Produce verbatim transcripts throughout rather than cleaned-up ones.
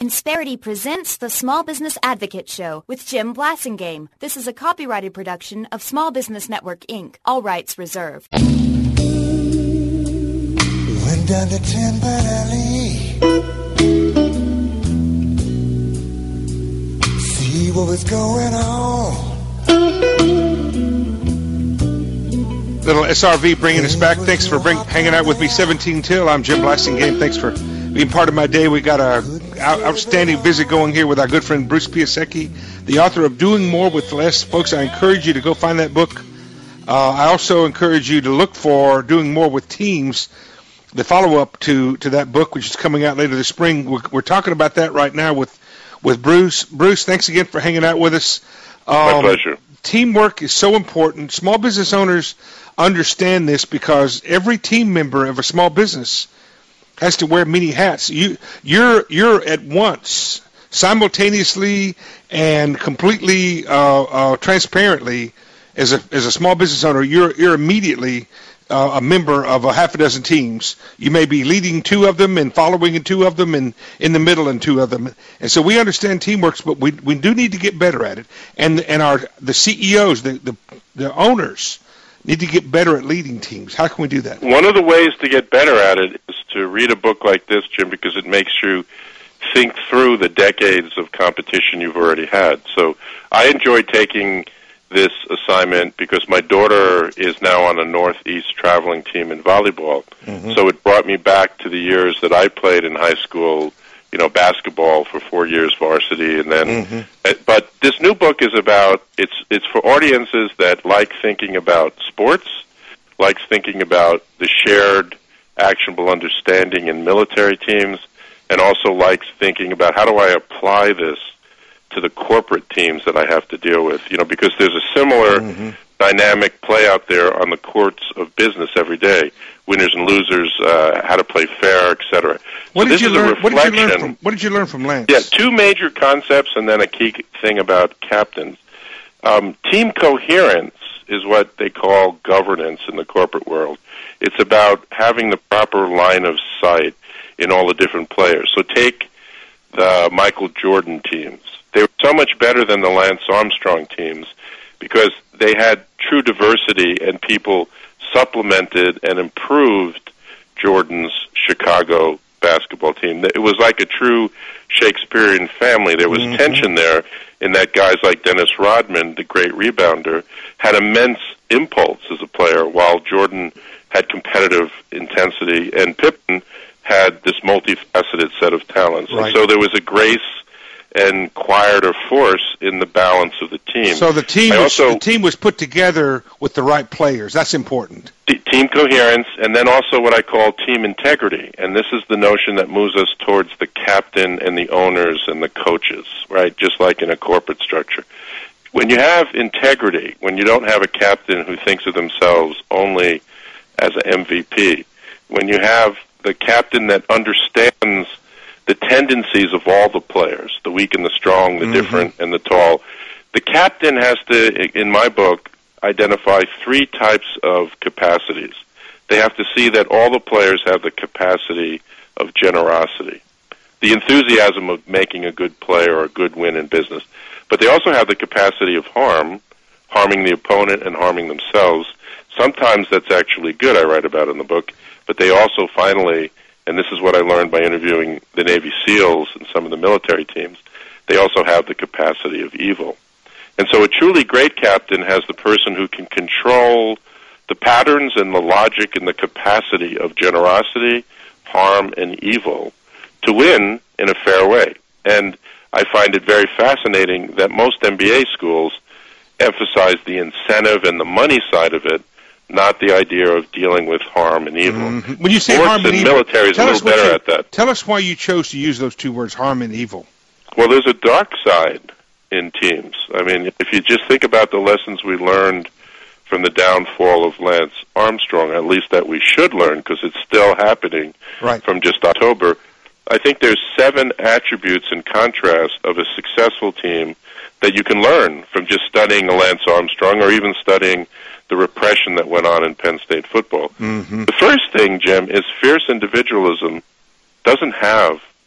Insperity presents the Small Business Advocate Show with Jim Blasingame. This is a copyrighted production of Small Business Network, Incorporated. All rights reserved. Went down to Ten Pine Alley, see what was going on. Little S R V bringing us back. Thanks for bring, hanging out with me, seventeen till. I'm Jim Blasingame. Thanks for being part of my day. We got a out, outstanding visit going here with our good friend Bruce Piasecki, the author of Doing More with Less. Folks, I encourage you to go find that book. Uh, I also encourage you to look for Doing More with Teams, the follow-up to, to that book, which is coming out later this spring. We're, we're talking about that right now with, with Bruce. Bruce, thanks again for hanging out with us. Um, My pleasure. Teamwork is so important. Small business owners understand this because every team member of a small business has to wear many hats. You, you're, you're at once, simultaneously and completely uh, uh, transparently, as a as a small business owner, you're you're immediately uh, a member of a half a dozen teams. You may be leading two of them and following in two of them and in the middle in two of them. And so we understand teamwork, but we we do need to get better at it. And and our the C E Os, the the, the owners, need to get better at leading teams. How can we do that? One of the ways to get better at it is to read a book like this, Jim, because it makes you think through the decades of competition you've already had. So I enjoyed taking this assignment because my daughter is now on a Northeast traveling team in volleyball. Mm-hmm. So it brought me back to the years that I played in high school, you know, basketball for four years varsity, and then. Mm-hmm. But this new book is about it's it's for audiences that like thinking about sports, likes thinking about the shared actionable understanding in military teams, and also likes thinking about how do I apply this to the corporate teams that I have to deal with, you know, because there's a similar mm-hmm. dynamic play out there on the courts of business every day. Winners and losers, uh, how to play fair, et cetera. What so did this you is learn? a reflection. What did you learn from? What did you learn from Lance? Yeah, two major concepts, and then a key thing about captains. Um, team coherence is what they call governance in the corporate world. It's about having the proper line of sight in all the different players. So take the Michael Jordan teams. They were so much better than the Lance Armstrong teams because they had true diversity and people supplemented and improved Jordan's Chicago basketball team. It was like a true Shakespearean family. There was mm-hmm. tension there in that guys like Dennis Rodman, the great rebounder, had immense impulse as a player while Jordan had competitive intensity and Pippen had this multifaceted set of talents. Right. And so there was a grace and quieter force in the balance of the team. So the team, was, also, the team was put together with the right players. That's important. Team coherence, and then also what I call team integrity. And this is the notion that moves us towards the captain and the owners and the coaches, right, just like in a corporate structure. When you have integrity, when you don't have a captain who thinks of themselves only as an M V P, when you have the captain that understands the tendencies of all the players, the weak and the strong, the mm-hmm. different and the tall. The captain has to, in my book, identify three types of capacities. They have to see that all the players have the capacity of generosity, the enthusiasm of making a good play or a good win in business. But they also have the capacity of harm, harming the opponent and harming themselves. Sometimes that's actually good, I write about in the book, but they also finally, and this is what I learned by interviewing the Navy SEALs and some of the military teams, they also have the capacity of evil. And so a truly great captain has the person who can control the patterns and the logic and the capacity of generosity, harm, and evil to win in a fair way. And I find it very fascinating that most M B A schools emphasize the incentive and the money side of it, not the idea of dealing with harm and evil. Mm-hmm. When you say Sports harm and, and evil, military is a little better you, at that. Tell us why you chose to use those two words, harm and evil. Well, there's a dark side in teams. I mean, if you just think about the lessons we learned from the downfall of Lance Armstrong, at least that we should learn because it's still happening right. from just October, I think there's seven attributes in contrast of a successful team that you can learn from just studying a Lance Armstrong or even studying the repression that went on in Penn State football. Mm-hmm. The first thing, Jim, is fierce individualism doesn't have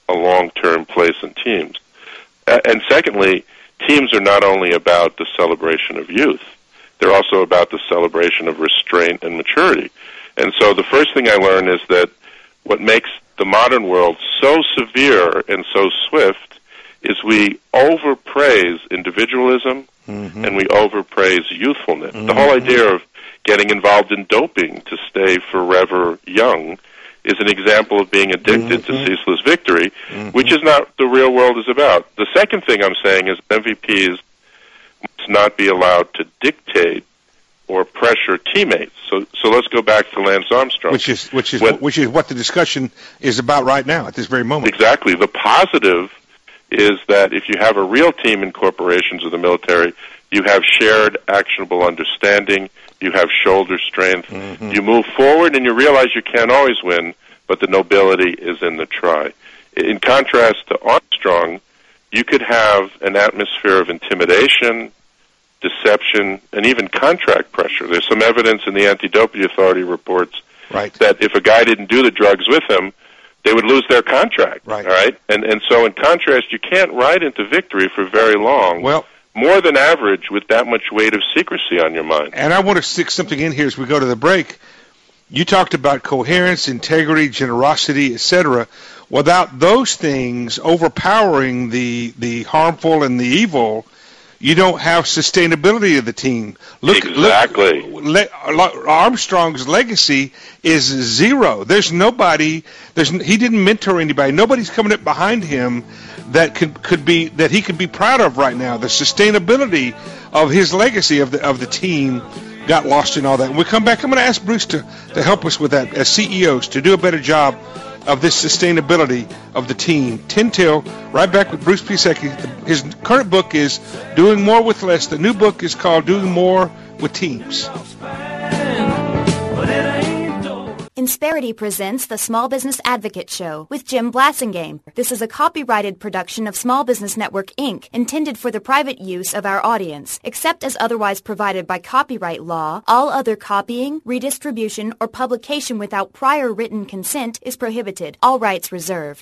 a long-term place in teams. Uh, and secondly, teams are not only about the celebration of youth, they're also about the celebration of restraint and maturity. And so the first thing I learned is that what makes the modern world so severe and so swift is we overpraise individualism, mm-hmm. and we overpraise youthfulness. Mm-hmm. The whole idea of getting involved in doping to stay forever young is an example of being addicted mm-hmm. to ceaseless victory, mm-hmm. which is not the real world is about. The second thing I'm saying is M V Ps must not be allowed to dictate or pressure teammates. So, so let's go back to Lance Armstrong, which is which is when, which is what the discussion is about right now at this very moment. Exactly. The positive is that if you have a real team in corporations or the military, you have shared actionable understanding, you have shoulder strength, mm-hmm. you move forward, and you realize you can't always win, but the nobility is in the try. In contrast to Armstrong, you could have an atmosphere of intimidation, deception, and even contract pressure. There's some evidence in the Anti-Doping Authority reports right. that if a guy didn't do the drugs with him, they would lose their contract. Right. All right? And and so in contrast, you can't ride into victory for very long. Well, more than average with that much weight of secrecy on your mind. And I want to stick something in here as we go to the break. You talked about coherence, integrity, generosity, et cetera. Without those things overpowering the the harmful and the evil, you don't have sustainability of the team. Look, exactly. Look, le, Armstrong's legacy is zero. There's nobody. There's he didn't mentor anybody. Nobody's coming up behind him that could could be that he could be proud of right now. The sustainability of his legacy of the of the team got lost in all that. When we come back, I'm going to ask Bruce to to help us with that as C E Os to do a better job of this sustainability of the team. ten till, right back with Bruce Piasecki. His current book is Doing More with Less. The new book is called Doing More with Teams. Insperity presents the Small Business Advocate Show with Jim Blasingame. This is a copyrighted production of Small Business Network, Incorporated, intended for the private use of our audience. Except as otherwise provided by copyright law, all other copying, redistribution, or publication without prior written consent is prohibited. All rights reserved.